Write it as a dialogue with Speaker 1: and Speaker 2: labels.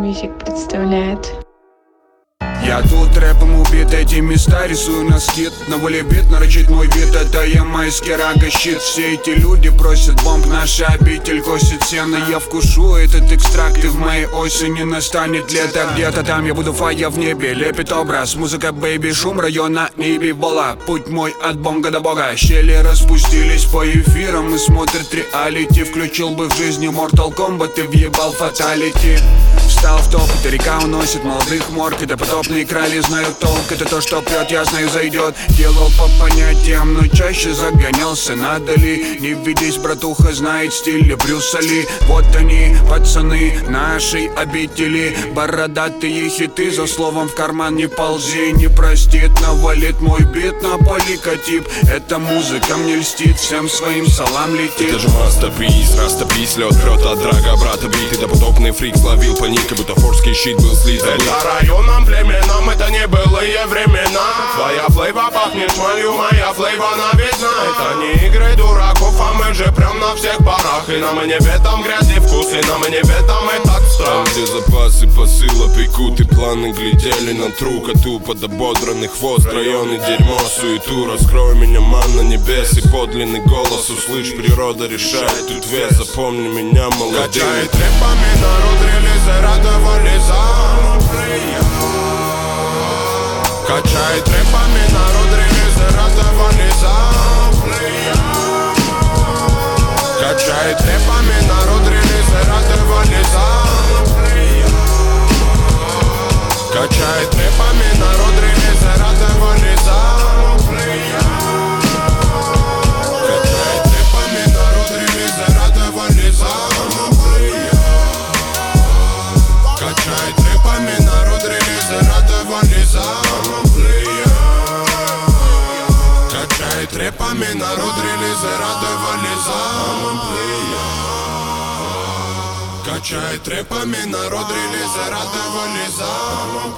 Speaker 1: Music представляет.
Speaker 2: Я тут рэпом убит, эти места рисую на скид. На воле бит, нарочит мой вид, это ямайский рага щит. Все эти люди просят бомб, наша обитель косит сено. Я вкушу этот экстракт, и в моей осени настанет лето. Где-то там я буду фая в небе, лепит образ. Музыка, бэйби, шум района, небе вола. Путь мой от бонга до бога. Щели распустились по эфирам и смотрят реалити. Включил бы в жизни Mortal Kombat и въебал фаталити. Встал в топ, эта река уносит молодых морг. Это потопные крали знают толк. Это то, что прет, я знаю, зайдет. Делал по понятиям, но чаще загонялся. Надо ли? Не ведись, братуха, знает стиль Брюса Ли. Вот они, пацаны нашей обители. Бородатые хиты, за словом в карман не ползи. Не простит, навалит мой бит на поликотип. Эта музыка мне льстит, всем своим салам летит.
Speaker 3: Это же мастер-пис, растопись, лед прет от драга брата бит. Это потопный фрик словил паник, как будто форский щит был слит.
Speaker 4: Это районом, племенам, это не былые времена. Твоя флейва пахнет шмалью, моя флейва новизна. Это не игры дураков, а мы же прям на всех парах. И нам и не бедом грязи вкус, и нам и не бедом этот страх.
Speaker 3: Там, где запасы посыла пекут, и планы глядели на труд. Под ободранный хвост, районы дерьмо, суету. Раскрой меня, манна небес, и подлинный голос услышь. Природа решает тут вес, запомни меня молодым.
Speaker 4: Качает рэпами народ, релизы радовали за. Качает рэпами народ, релизы радовали за. Качает рэпами народ, релизы радовали за. Качает рэпами народ, релизы радовали за. Качает рэпами народ, релизы радовали за. Качает рэпами народ, релизы радовали за. Качает рэпами народ, релизы радовали за. Качает рэпами народ, релизы радовали за.